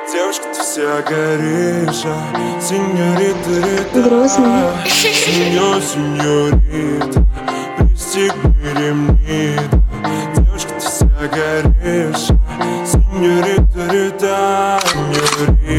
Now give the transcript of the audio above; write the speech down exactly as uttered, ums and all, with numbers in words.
Девушка, ты вся горишь, а сеньорита, рита. Грозный. Сеньор, сеньорита, пристегни ремни. Девушка, ты вся горишь, а сеньорита, рита. Сеньорита.